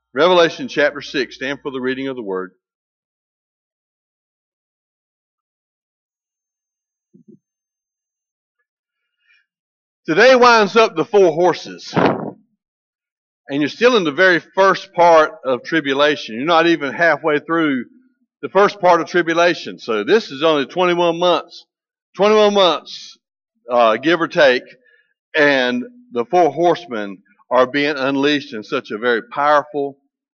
Revelation chapter 6. Stand for the reading of the word. Today winds up the four horses. And you're still in the very first part of tribulation. You're not even halfway through the first part of tribulation. So this is only 21 months. 21 months, give or take. And the four horsemen are being unleashed in such a very powerful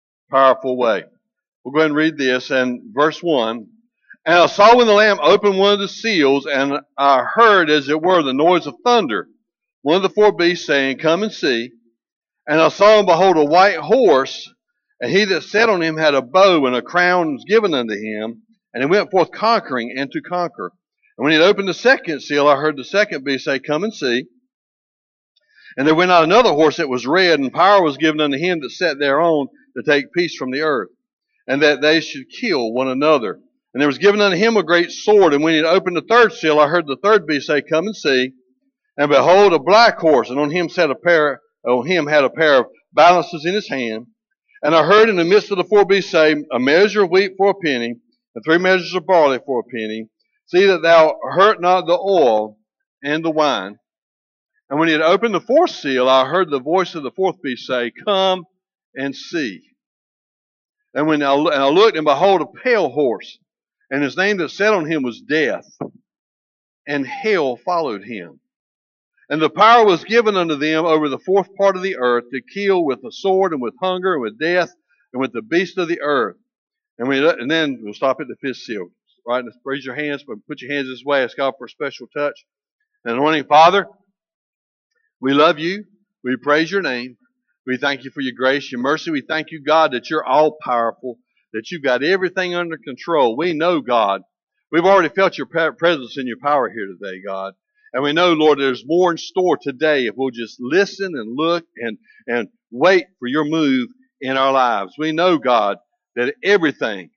way. We'll go ahead and read this. And verse 1. And I saw when the Lamb opened one of the seals, and I heard, as it were, the noise of thunder. One of the four beasts saying, Come and see. And I saw and behold a white horse, and he that sat on him had a bow, and a crown was given unto him. And he went forth conquering and to conquer. And when he had opened the second seal, I heard the second beast say, Come and see. And there went out another horse that was red, and power was given unto him that sat thereon to take peace from the earth, and that they should kill one another. And there was given unto him a great sword. And when he had opened the third seal, I heard the third beast say, Come and see. And behold, a black horse, and on him had a pair of balances in his hand. And I heard in the midst of the four beasts say, A measure of wheat for a penny, and 3 measures of barley for a penny. See that thou hurt not the oil and the wine. And when he had opened the fourth seal, I heard the voice of the fourth beast say, Come and see. And when I looked, and behold, a pale horse, and his name that sat on him was Death, and hell followed him. And the power was given unto them over the fourth part of the earth to kill with the sword, and with hunger, and with death, and with the beasts of the earth. And then we'll stop at the fifth seal. Right? Raise your hands, but put your hands this way. Ask God for a special touch. And anointing, Father, we love you. We praise your name. We thank you for your grace, your mercy. We thank you, God, that you're all powerful, that you've got everything under control. We know, God, we've already felt your presence and your power here today, God. And we know, Lord, there's more in store today if we'll just listen and look and wait for your move in our lives. We know, God, that everything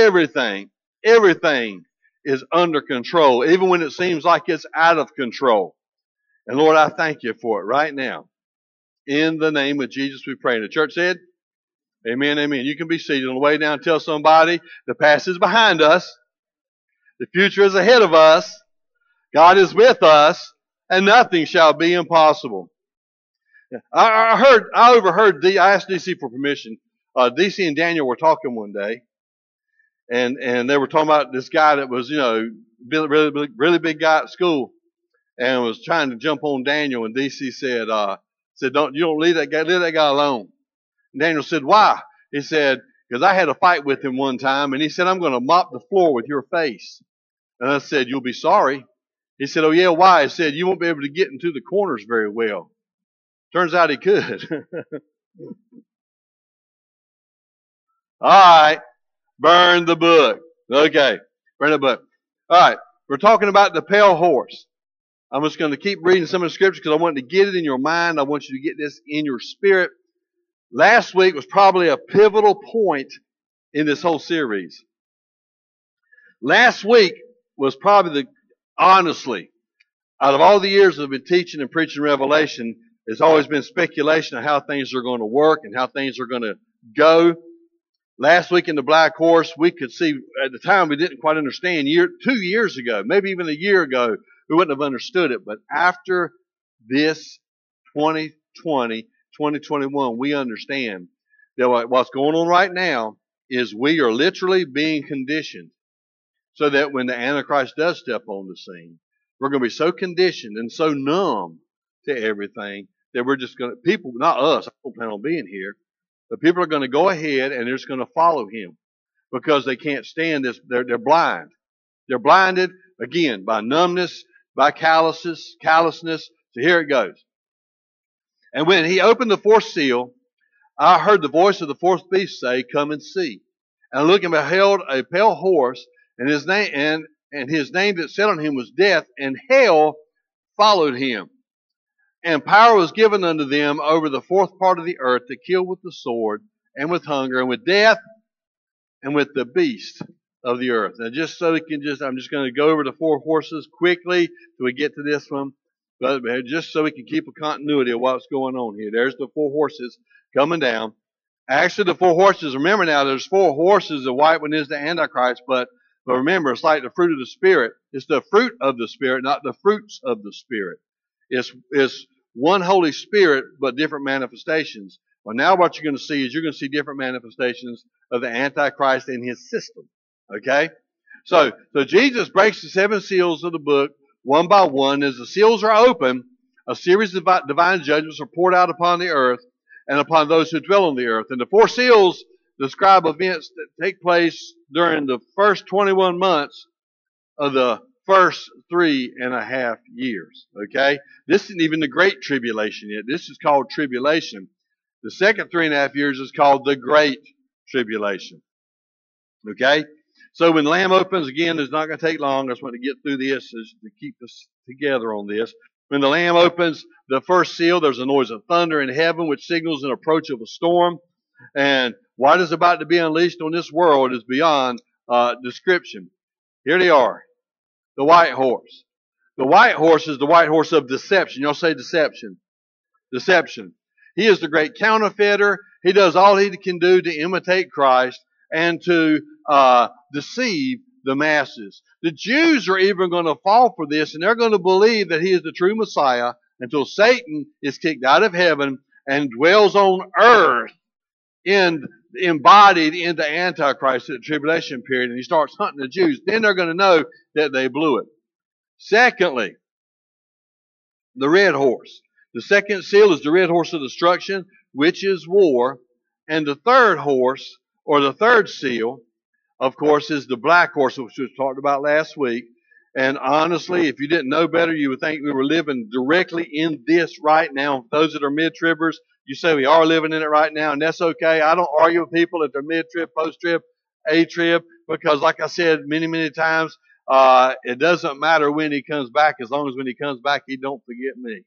is under control, even when it seems like it's out of control. And Lord, I thank you for it right now. In the name of Jesus we pray. And the church said, Amen, amen. You can be seated. On the way down, tell somebody the past is behind us. The future is ahead of us. God is with us, and nothing shall be impossible. I asked DC for permission. DC and Daniel were talking one day, and they were talking about this guy that was, really big guy at school, and was trying to jump on Daniel. And DC said, don't leave that guy alone. And Daniel said, why? He said, because I had a fight with him one time, and he said, I'm going to mop the floor with your face. And I said, you'll be sorry. He said, oh yeah, why? He said, you won't be able to get into the corners very well. Turns out he could. All right. Burn the book. Okay. Burn the book. All right. We're talking about the pale horse. I'm just going to keep reading some of the scriptures because I want to get it in your mind. I want you to get this in your spirit. Last week was probably a pivotal point in this whole series. Last week was probably honestly, out of all the years I've been teaching and preaching Revelation, there's always been speculation of how things are going to work and how things are going to go. Last week in the Black Horse, we could see, at the time we didn't quite understand. 2 years ago, maybe even a year ago, we wouldn't have understood it. But after this 2020, 2021, we understand that what's going on right now is we are literally being conditioned so that when the Antichrist does step on the scene, we're going to be so conditioned and so numb to everything that we're just going to, people, not us, I don't plan on being here, but people are going to go ahead and they're just going to follow him because they can't stand this. They're blind. They're blinded, again, by numbness, by callousness. So here it goes. And when he opened the fourth seal, I heard the voice of the fourth beast say, Come and see. And I looked and beheld a pale horse, and his name that sat on him was Death, and hell followed him. And power was given unto them over the fourth part of the earth to kill with the sword, and with hunger, and with death, and with the beast of the earth. Now just so we can I'm just going to go over the four horses quickly till we get to this one. But just so we can keep a continuity of what's going on here. There's the four horses coming down. Actually, the four horses, remember now, there's four horses. The white one is the Antichrist, but remember, it's like the fruit of the Spirit. It's the fruit of the Spirit, not the fruits of the Spirit. It's one Holy Spirit, but different manifestations. Well, now what you're going to see is you're going to see different manifestations of the Antichrist in his system. Okay? So Jesus breaks the seven seals of the book one by one. As the seals are open, a series of divine judgments are poured out upon the earth and upon those who dwell on the earth. And the four seals describe events that take place during the first 21 months of the first 3.5 years. Okay? This isn't even the Great Tribulation yet. This is called tribulation. The second 3.5 years is called the Great Tribulation. Okay? So when the Lamb opens, again, it's not going to take long. I just want to get through this to keep us together on this. When the Lamb opens the first seal, there's a noise of thunder in heaven, which signals an approach of a storm. And what is about to be unleashed on this world is beyond description. Here they are. The white horse. The white horse is the white horse of deception. Y'all say deception. Deception. He is the great counterfeiter. He does all he can do to imitate Christ and to deceive the masses. The Jews are even going to fall for this, and they're going to believe that he is the true Messiah until Satan is kicked out of heaven and dwells on earth embodied in the Antichrist at the tribulation period, and he starts hunting the Jews. Then they're going to know that they blew it. Secondly, the red horse. The second seal is the red horse of destruction, which is war. And the third horse, or the third seal, of course, is the black horse, which we talked about last week. And honestly, if you didn't know better, you would think we were living directly in this right now. Those that are mid-tribbers, you say we are living in it right now, and that's okay. I don't argue with people if they're mid-trib, post-trib, A-trib, because like I said many, many times, it doesn't matter when he comes back, as long as when he comes back, he don't forget me.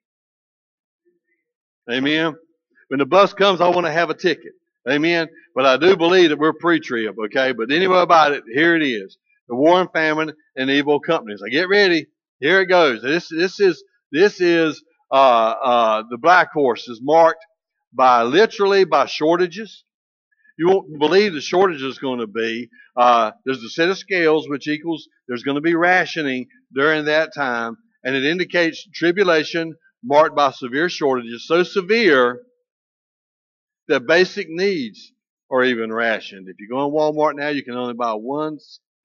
Amen? When the bus comes, I want to have a ticket. Amen? But I do believe that we're pre-trib, okay? But anyway about it, here it is. The war and famine and evil companies. Now get ready. Here it goes. This is the black horse is marked literally by shortages. You won't believe the shortage is going to be. There's a set of scales which equals there's going to be rationing during that time, and it indicates tribulation marked by severe shortages, so severe that basic needs are even rationed. If you go in Walmart now, you can only buy one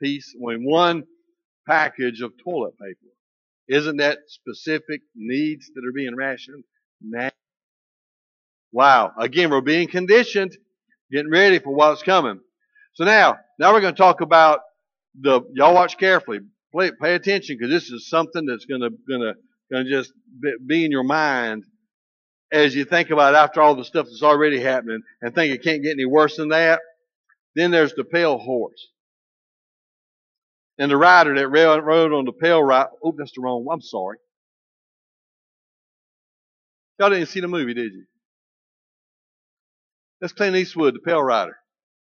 package of toilet paper. Isn't that specific needs that are being rationed now? Wow. Again, we're being conditioned, getting ready for what's coming. So now we're going to talk about y'all watch carefully. Pay attention, because this is something that's going to just be in your mind as you think about after all the stuff that's already happening and think it can't get any worse than that. Then there's the pale horse. And the rider that rode on the pale rider. Oh, that's the wrong one. I'm sorry. Y'all didn't see the movie, did you? That's Clint Eastwood, the pale rider.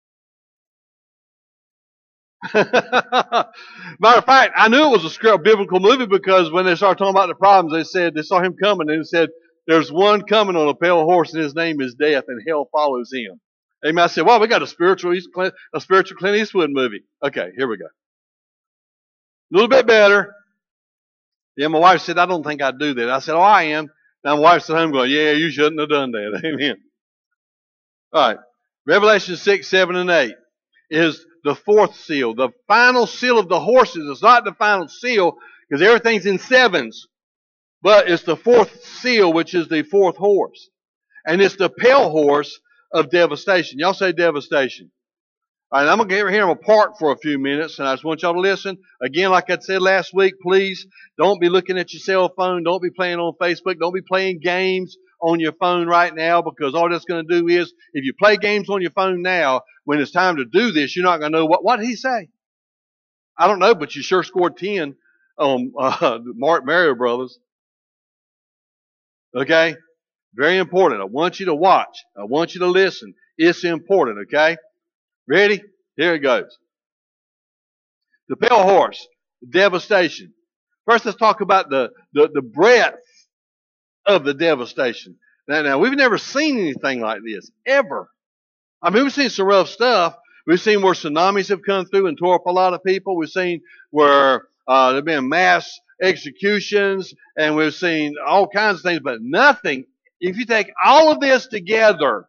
Matter of fact, I knew it was a biblical movie because when they started talking about the problems, they saw him coming and they said, there's one coming on a pale horse and his name is death and hell follows him. Amen. I said, well, we got a spiritual Clint Eastwood movie. Okay, here we go. A little bit better. Yeah, my wife said, I don't think I'd do that. I said, oh, I am. Now my wife's at home going, yeah, you shouldn't have done that. Amen. All right. Revelation 6, 7, and 8 is the fourth seal. The final seal of the horses. It's not the final seal because everything's in sevens. But it's the fourth seal, which is the fourth horse. And it's the pale horse of devastation. Y'all say devastation. All right, I'm going to hear them apart for a few minutes, and I just want y'all to listen. Again, like I said last week, please don't be looking at your cell phone. Don't be playing on Facebook. Don't be playing games on your phone right now, because all that's going to do is, if you play games on your phone now, when it's time to do this, you're not going to know what did he say? I don't know, but you sure scored 10 on Mario Brothers. Okay? Very important. I want you to watch. I want you to listen. It's important, okay? Ready? Here it goes. The pale horse, devastation. First, let's talk about the breadth of the devastation. Now, we've never seen anything like this, ever. I mean, we've seen some rough stuff. We've seen where tsunamis have come through and tore up a lot of people. We've seen where there have been mass executions, and we've seen all kinds of things, but nothing. If you take all of this together,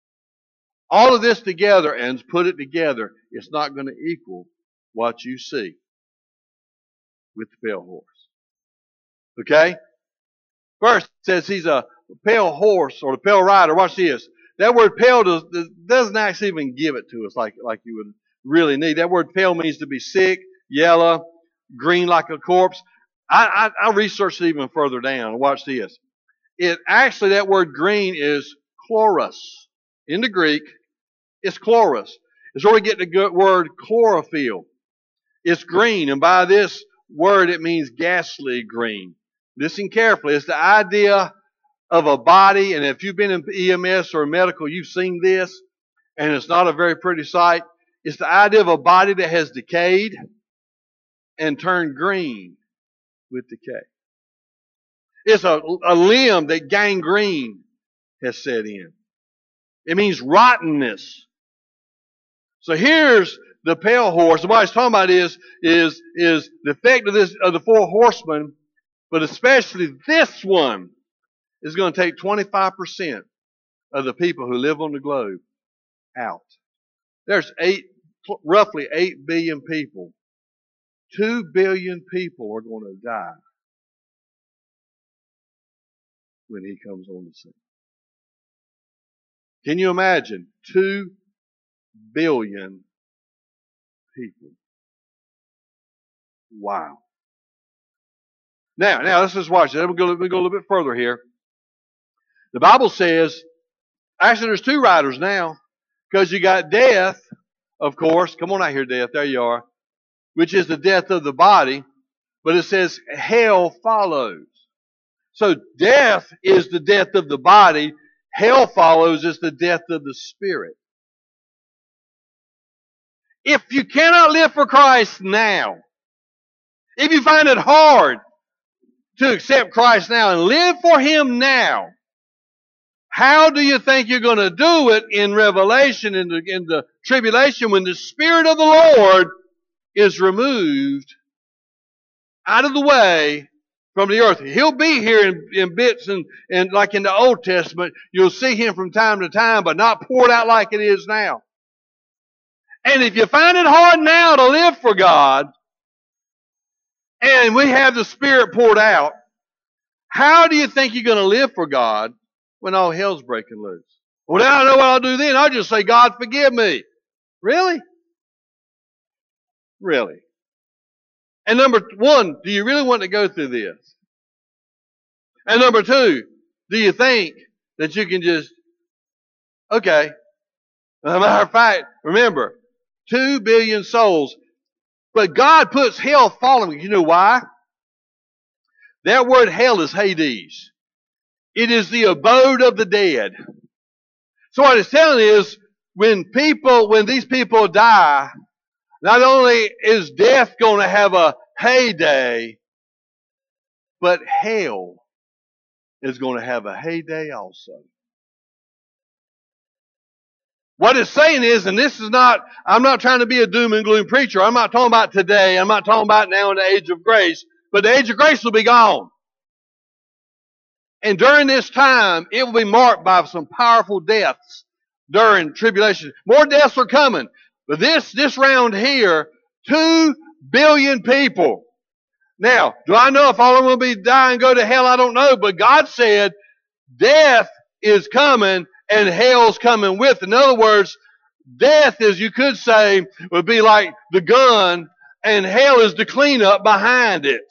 and put it together, it's not going to equal what you see with the pale horse. Okay? First, it says he's a pale horse or the pale rider. Watch this. That word pale doesn't actually even give it to us like you would really need. That word pale means to be sick, yellow, green like a corpse. I researched it even further down. Watch this. That word green is chloros. In the Greek, it's chloros. It's where we get the word chlorophyll. It's green, and by this word it means ghastly green. Listen carefully. It's the idea of a body, and if you've been in EMS or medical, you've seen this, and it's not a very pretty sight. It's the idea of a body that has decayed and turned green with decay. It's a limb that gangrene has set in. It means rottenness. So here's the pale horse. What he's talking about is the effect of the four horsemen, but especially this one is going to take 25% of the people who live on the globe out. There's roughly 8 billion people. 2 billion people are going to die when he comes on the scene. Can you imagine 2 billion people? Wow. Now let's just watch it. Let me go a little bit further here. The Bible says, actually there's 2 riders now, because you got death, of course. Come on out here, death. There you are. Which is the death of the body. But it says hell follows. So death is the death of the body. Hell follows is the death of the spirit. If you cannot live for Christ now, if you find it hard to accept Christ now and live for Him now, how do you think you're going to do it in Revelation, in the tribulation, when the Spirit of the Lord is removed out of the way from the earth? He'll be here in bits and like in the Old Testament, you'll see Him from time to time, but not poured out like it is now. And if you find it hard now to live for God, and we have the Spirit poured out, how do you think you're going to live for God when all hell's breaking loose? Well, now I know what I'll do then. I'll just say, God, forgive me. Really? Really? And number 1, do you really want to go through this? And number 2, do you think that you can just, okay. As a matter of fact, remember, 2 billion souls. But God puts hell following. You know why? That word hell is Hades. It is the abode of the dead. So what it's telling is, when these people die, not only is death going to have a heyday, but hell is going to have a heyday also. What it's saying is, and this is not, I'm not trying to be a doom and gloom preacher. I'm not talking about today. I'm not talking about now in the age of grace. But the age of grace will be gone. And during this time, it will be marked by some powerful deaths during tribulation. More deaths are coming. But this round here, 2 billion people. Now, do I know if all of them will be die and go to hell? I don't know. But God said death is coming and hell's coming with. In other words, death, as you could say, would be like the gun, and hell is the cleanup behind it.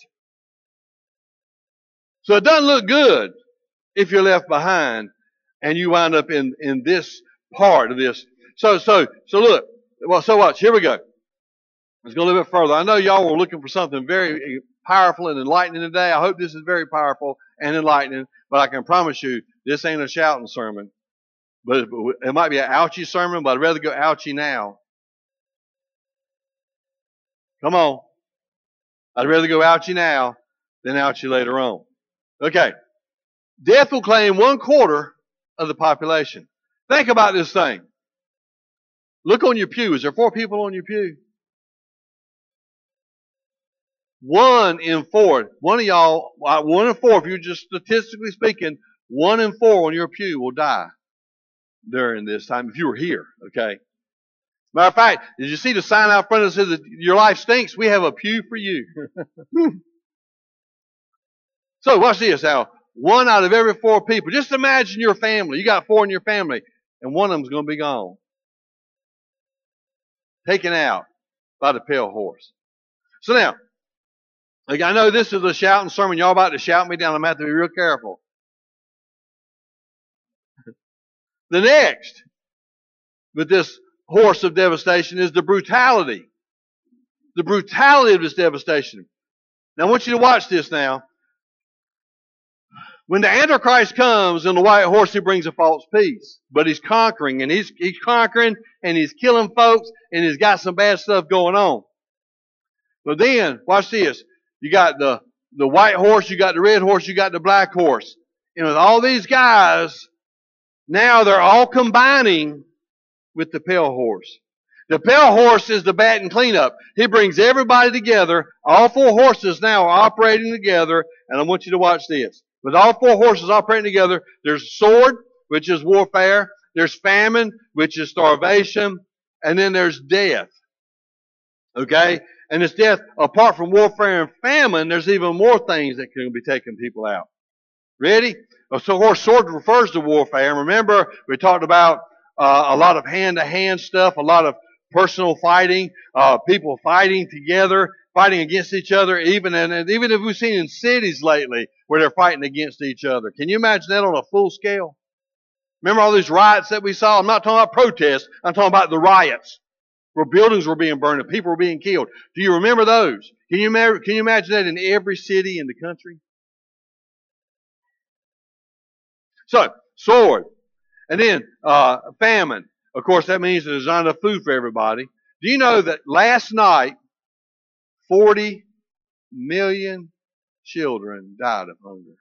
So it doesn't look good if you're left behind and you wind up in this part of this. So look. Well, so watch. Here we go. Let's go a little bit further. I know y'all were looking for something very powerful and enlightening today. I hope this is very powerful and enlightening. But I can promise you, this ain't a shouting sermon. But it might be an ouchy sermon, but I'd rather go ouchy now. Come on. I'd rather go ouchy now than ouchy later on. Okay. Death will claim 1/4 of the population. Think about this thing. Look on your pew. Is there 4 people on your pew? 1 in 4. One of y'all, 1 in 4, if you're just statistically speaking, 1 in 4 on your pew will die during this time if you were here, okay? Matter of fact, did you see the sign out front that says that your life stinks? We have a pew for you. So watch this now. 1 out of every 4 people. Just imagine your family. You got 4 in your family, and one of them's going to be gone. Taken out by the pale horse. So now, like I know this is a shouting sermon. Y'all about to shout me down. I'm going to have to be real careful. The next with this horse of devastation is the brutality. The brutality of this devastation. Now I want you to watch this now. When the Antichrist comes on the white horse, he brings a false peace. But he's conquering, and he's conquering, and he's killing folks, and he's got some bad stuff going on. But then, watch this. You got the white horse, you got the red horse, you got the black horse. And with all these guys, now they're all combining with the pale horse. The pale horse is the bat and cleanup. He brings everybody together. All 4 horses now are operating together, and I want you to watch this. With all 4 horses operating together, there's sword, which is warfare. There's famine, which is starvation. And then there's death. Okay? And this death, apart from warfare and famine, there's even more things that can be taking people out. Ready? So, of course, sword refers to warfare. And remember, we talked about a lot of hand-to-hand stuff, a lot of personal fighting, people fighting together, fighting against each other, even if we've seen in cities lately where they're fighting against each other. Can you imagine that on a full scale? Remember all these riots that we saw? I'm not talking about protests. I'm talking about the riots where buildings were being burned and people were being killed. Do you remember those? Can you imagine that in every city in the country? So, sword. And then famine. Of course, that means there's not enough food for everybody. Do you know that last night, 40 million children died of hunger?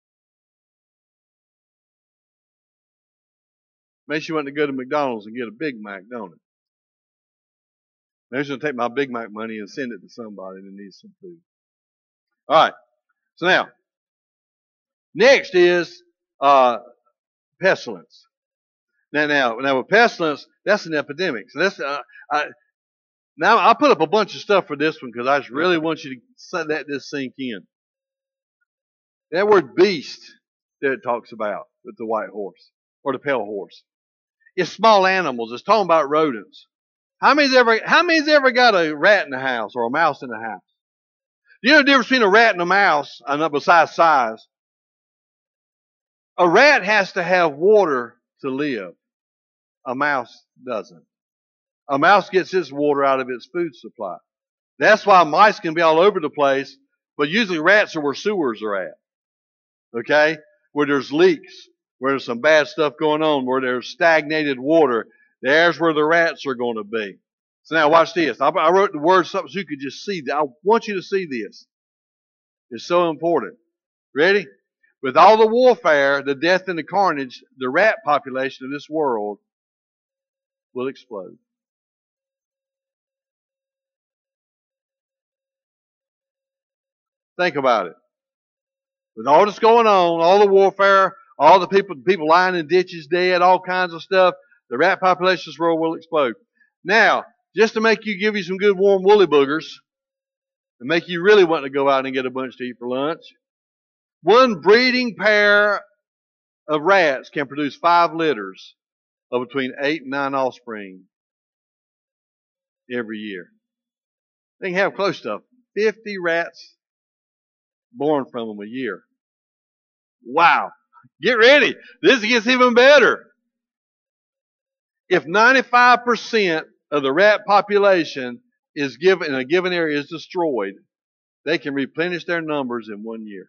Makes you want to go to McDonald's and get a Big Mac, don't it? I'm just going to take my Big Mac money and send it to somebody that needs some food. All right. So now, next is pestilence. Now, with pestilence, that's an epidemic. So that's now I put up a bunch of stuff for this one because I just really want you to let this sink in. That word beast that it talks about with the white horse or the pale horse, it's small animals. It's talking about rodents. How many's ever got a rat in the house or a mouse in the house? Do you know the difference between a rat and a mouse? Besides size, a rat has to have water to live. A mouse doesn't. A mouse gets its water out of its food supply. That's why mice can be all over the place, but usually rats are where sewers are at. Okay? Where there's leaks, where there's some bad stuff going on, where there's stagnated water, there's where the rats are going to be. So now watch this. I wrote the word something so you could just see that. I want you to see this. It's so important. Ready? With all the warfare, the death and the carnage, the rat population of this world will explode. Think about it. With all that's going on, all the warfare, all the people lying in ditches dead, all kinds of stuff, the rat population of this world will explode. Now, just to give you some good warm woolly boogers, and make you really want to go out and get a bunch to eat for lunch, one breeding pair of rats can produce 5 litters of between 8 and 9 offspring every year. They can have close to 50 rats born from them a year. Wow. Get ready. This gets even better. If 95% of the rat population is given in a given area is destroyed, they can replenish their numbers in 1 year.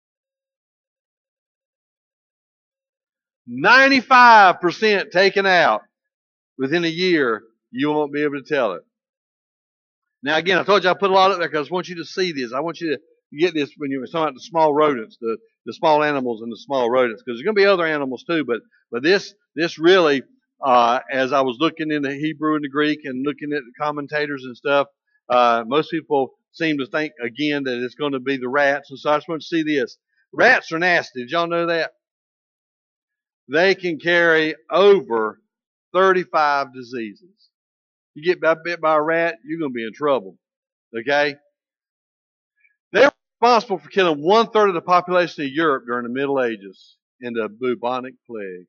95% taken out within a year, you won't be able to tell it. Now again, I told you I put a lot up there because I want you to see this. I want you to get this when you're talking about the small rodents, the small animals and the small rodents, because there's going to be other animals too, but this really as I was looking in the Hebrew and the Greek and looking at the commentators and stuff, most people seem to think again that it's going to be the rats. And so I just want to see this. Rats are nasty. Did y'all know that? They can carry over 35 diseases. You get bit by a rat, you're going to be in trouble. Okay? They're responsible for killing 1/3 of the population of Europe during the Middle Ages in the bubonic plague.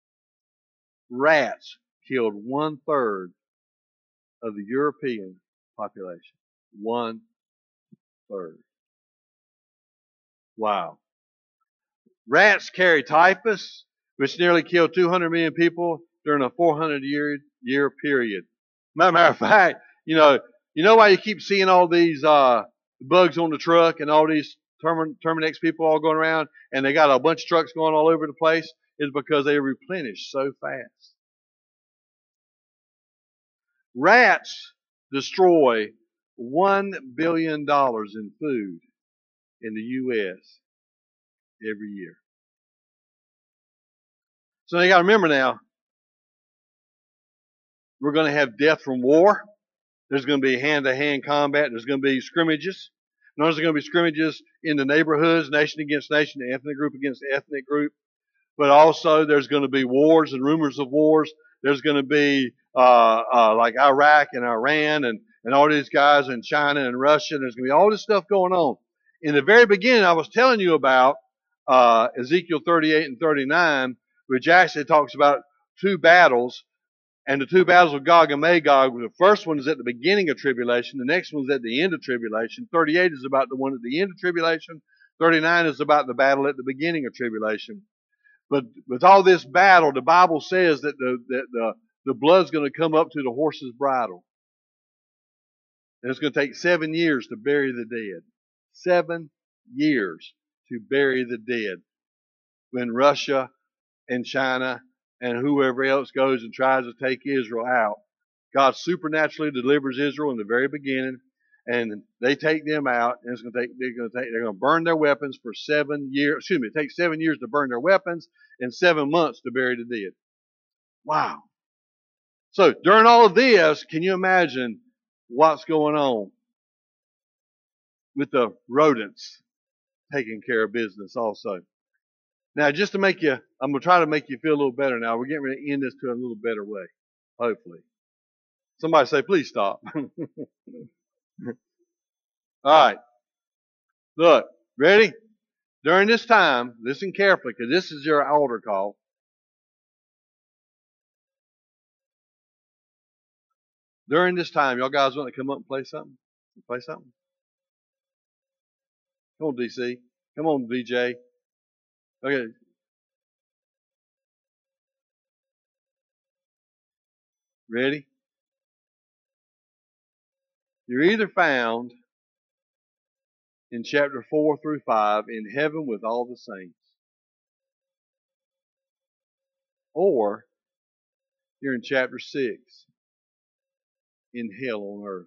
Rats killed 1/3 of the European population. 1/3. Wow. Rats carry typhus, which nearly killed 200 million people during a 400-year period. Matter of fact, you know why you keep seeing all these bugs on the truck and all these Terminex people all going around, and they got a bunch of trucks going all over the place? Is because they replenish so fast. Rats destroy $1 billion in food in the U.S. every year. So you got to remember now, we're going to have death from war. There's going to be hand-to-hand combat. There's going to be scrimmages. Notice there's going to be scrimmages in the neighborhoods, nation against nation, ethnic group against ethnic group. But also there's going to be wars and rumors of wars. There's going to be like Iraq and Iran and all these guys in China and Russia. There's going to be all this stuff going on. In the very beginning, I was telling you about Ezekiel 38 and 39, which actually talks about two battles. And the two battles of Gog and Magog, the first one is at the beginning of tribulation. The next one is at the end of tribulation. 38 is about the one at the end of tribulation. 39 is about the battle at the beginning of tribulation. But with all this battle, the Bible says that the blood's going to come up to the horse's bridle. And it's going to take 7 years to bury the dead. 7 years to bury the dead. When Russia and China and whoever else goes and tries to take Israel out, God supernaturally delivers Israel in the very beginning, and they take them out, and they're going to burn their weapons for 7 years. It takes 7 years to burn their weapons and 7 months to bury the dead. Wow. So during all of this, can you imagine what's going on with the rodents taking care of business also? Now, just to make you, I'm going to try to make you feel a little better now. We're getting ready to end this to a little better way, hopefully. Somebody say, please stop. All right. Look, ready? During this time, listen carefully, because this is your altar call. During this time, y'all guys want to come up and play something? Play something? Come on, DC. Come on, VJ. Okay. Ready? You're either found in chapter 4 through 5 in heaven with all the saints, or you're in chapter 6 in hell on earth.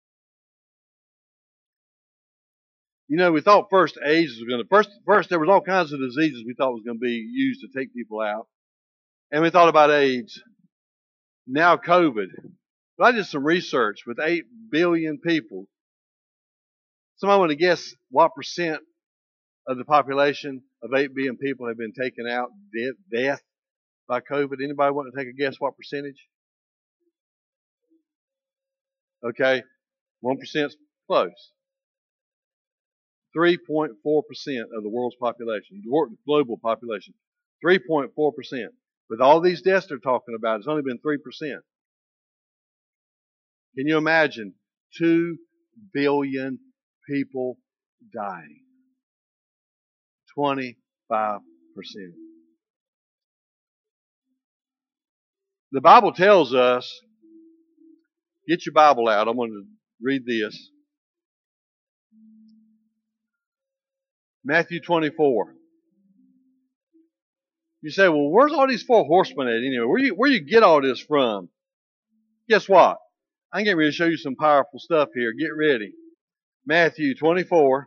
You know, we thought first AIDS was going to, first there was all kinds of diseases we thought was going to be used to take people out. And we thought about AIDS. Now COVID. But I did some research with 8 billion people. Somebody want to guess what percent of the population of 8 billion people have been taken out, death by COVID? Anybody want to take a guess what percentage? Okay, 1% is close. 3.4% of the world's population, the global population. 3.4%. With all these deaths they're talking about, it's only been 3%. Can you imagine 2 billion people dying? 25%. The Bible tells us, get your Bible out. I'm going to read this. Matthew 24. You say, well, where's all these 4 horsemen at anyway? Where you get all this from? Guess what? I'm getting ready to show you some powerful stuff here. Get ready. Matthew 24.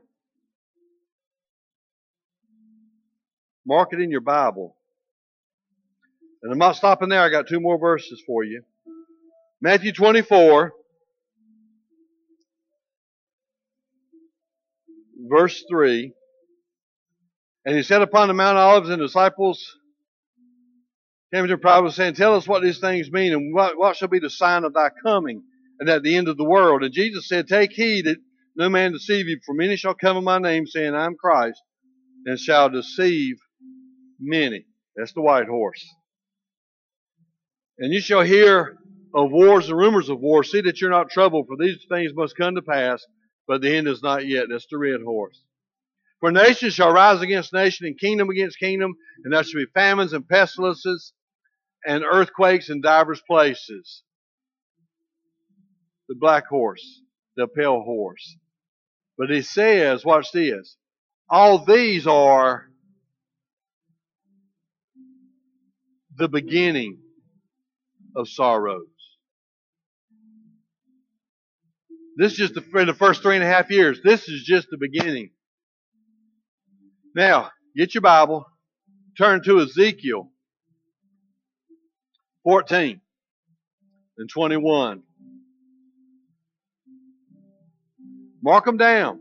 Mark it in your Bible. And I'm not stopping there. I got 2 more verses for you. Matthew 24, verse 3. And he sat upon the Mount of Olives, and the disciples came to him privately, saying, Tell us what these things mean, and what shall be the sign of thy coming, and at the end of the world. And Jesus said, Take heed that no man deceive you, for many shall come in my name, saying, I am Christ, and shall deceive many. That's the white horse. And you shall hear of wars and rumors of wars. See that you're not troubled, for these things must come to pass, but the end is not yet. That's the red horse. For nation shall rise against nation, and kingdom against kingdom, and there shall be famines and pestilences, and earthquakes in divers places. The black horse, the pale horse. But he says, watch this, all these are the beginning of sorrows. This is just in the first 3.5 years. This is just the beginning. Now, get your Bible, turn to Ezekiel 14 and 21. Mark them down.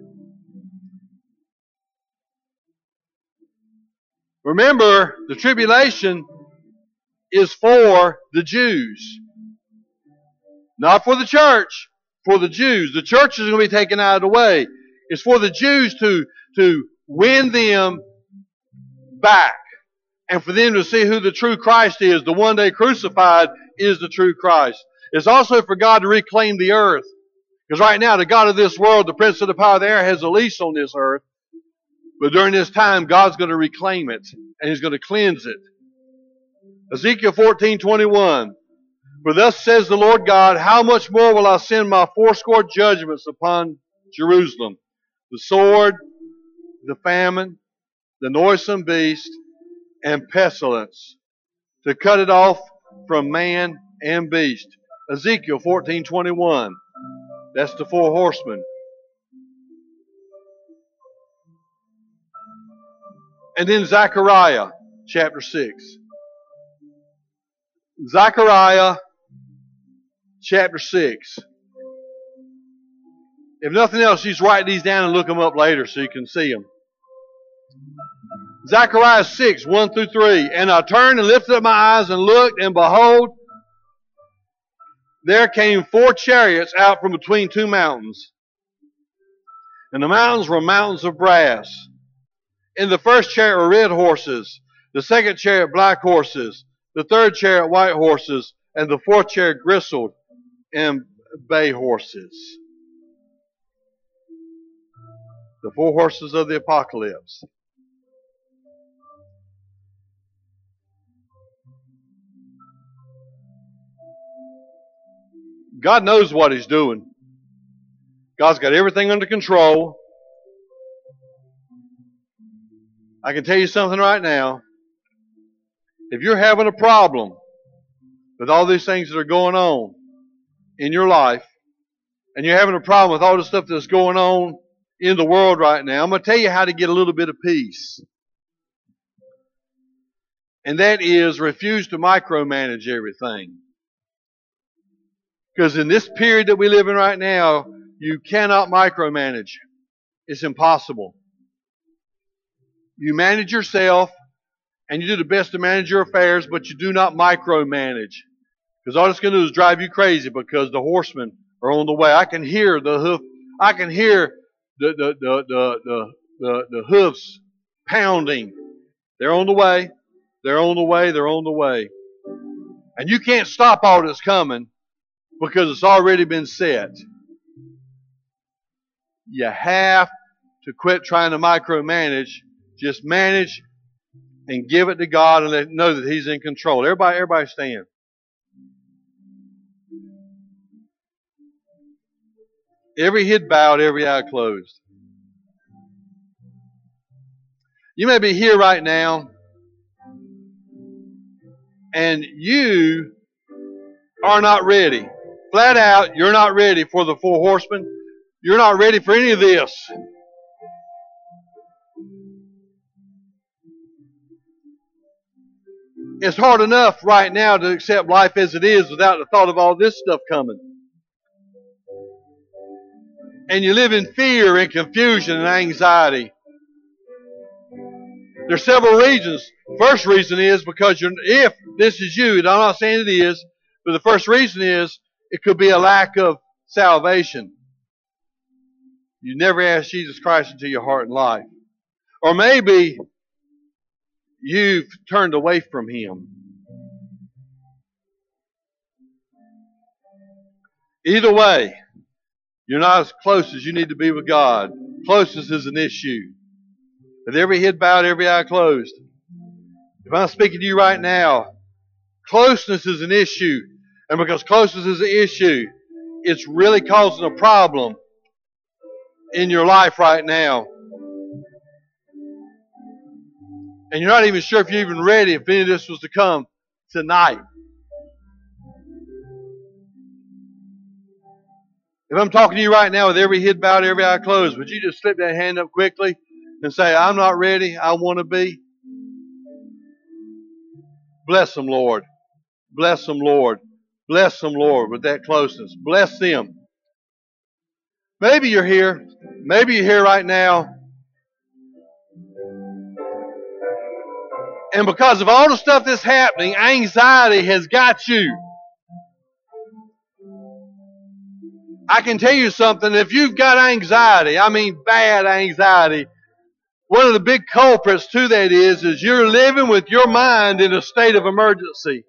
Remember, the tribulation is for the Jews. Not for the church, for the Jews. The church is going to be taken out of the way. It's for the Jews to win them back. And for them to see who the true Christ is. The one they crucified is the true Christ. It's also for God to reclaim the earth. Because right now, the God of this world, the prince of the power of the air, has a lease on this earth. But during this time, God's going to reclaim it. And He's going to cleanse it. Ezekiel 14:21. For thus says the Lord God, how much more will I send my 80 judgments upon Jerusalem? The sword, the famine, the noisome beast, and pestilence, to cut it off from man and beast. Ezekiel 14:21. That's the 4 horsemen. And then Zechariah chapter 6. Zechariah chapter 6. If nothing else, just write these down and look them up later so you can see them. Zechariah 6, 1 through 3. And I turned and lifted up my eyes and looked, and behold, there came 4 chariots out from between 2 mountains. And the mountains were mountains of brass. In the first chariot were red horses, the second chariot black horses, the third chariot white horses, and the 4th chariot gristled and bay horses. The 4 horses of the apocalypse. God knows what He's doing. God's got everything under control. I can tell you something right now. If you're having a problem with all these things that are going on in your life, and you're having a problem with all the stuff that's going on in the world right now, I'm going to tell you how to get a little bit of peace. And that is refuse to micromanage everything. Because in this period that we live in right now, you cannot micromanage. It's impossible. You manage yourself, and you do the best to manage your affairs, but you do not micromanage. Because all it's going to do is drive you crazy because the horsemen are on the way. I can hear the hoof. I can hear the hoofs pounding. They're on the way. They're on the way. They're on the way. And you can't stop all that's coming because it's already been set. You have to quit trying to micromanage. Just manage and give it to God and know that He's in control. Everybody stand. Every head bowed, every eye closed. You may be here right now, and you are not ready. Flat out, you're not ready for the 4 horsemen. You're not ready for any of this. It's hard enough right now to accept life as it is without the thought of all this stuff coming. And you live in fear and confusion and anxiety. There's several reasons. First reason is because if this is you, and I'm not saying it is, but the first reason is it could be a lack of salvation. You never asked Jesus Christ into your heart and life. Or maybe you've turned away from Him. Either way, you're not as close as you need to be with God. Closeness is an issue. With every head bowed, every eye closed. If I'm speaking to you right now, closeness is an issue. And because closeness is an issue, it's really causing a problem in your life right now. And you're not even sure if you're even ready if any of this was to come tonight. If I'm talking to you right now with every head bowed, every eye closed, would you just slip that hand up quickly and say, I'm not ready, I want to be? Bless them, Lord. Bless them, Lord. Bless them, Lord, with that closeness. Bless them. Maybe you're here. Maybe you're here right now. And because of all the stuff that's happening, anxiety has got you. I can tell you something. If you've got anxiety, I mean bad anxiety, one of the big culprits to that is you're living with your mind in a state of emergency.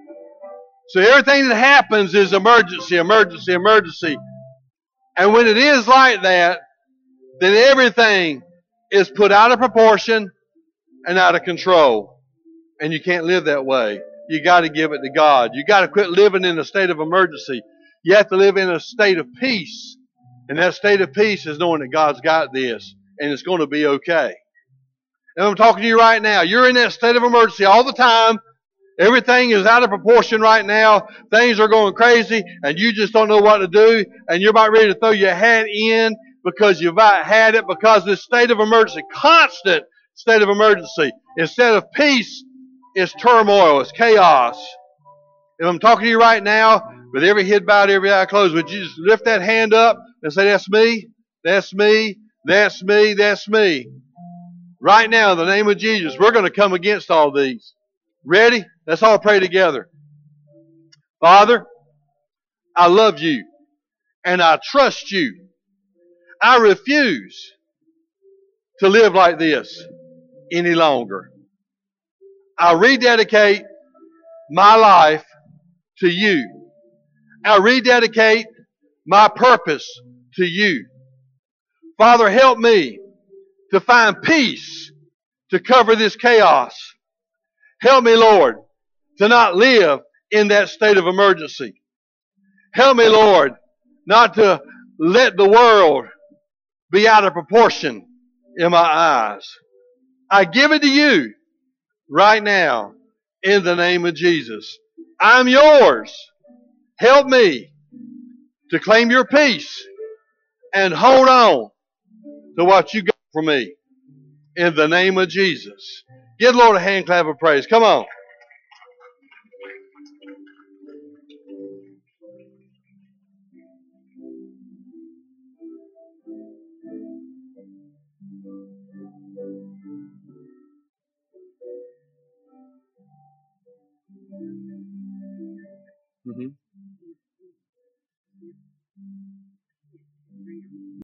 So everything that happens is emergency, emergency, emergency. And when it is like that, then everything is put out of proportion and out of control. And you can't live that way. You got to give it to God. You got to quit living in a state of emergency. You have to live in a state of peace. And that state of peace is knowing that God's got this and it's going to be okay. And I'm talking to you right now. You're in that state of emergency all the time. Everything is out of proportion right now. Things are going crazy and you just don't know what to do. And you're about ready to throw your hat in because you've had it because this state of emergency, constant state of emergency. Instead of peace, it's turmoil, it's chaos. If I'm talking to you right now, with every head bowed, every eye closed, would you just lift that hand up and say, that's me, that's me, that's me, that's me. Right now, in the name of Jesus, we're going to come against all these. Ready? Let's all pray together. Father, I love you and I trust you. I refuse to live like this any longer. I rededicate my life to you. I rededicate my purpose to you. Father, help me to find peace to cover this chaos. Help me, Lord, to not live in that state of emergency. Help me, Lord, not to let the world be out of proportion in my eyes. I give it to you right now in the name of Jesus. I'm yours. Help me to claim your peace and hold on to what you got for me in the name of Jesus. Give the Lord a hand clap of praise. Come on. Mm-hmm.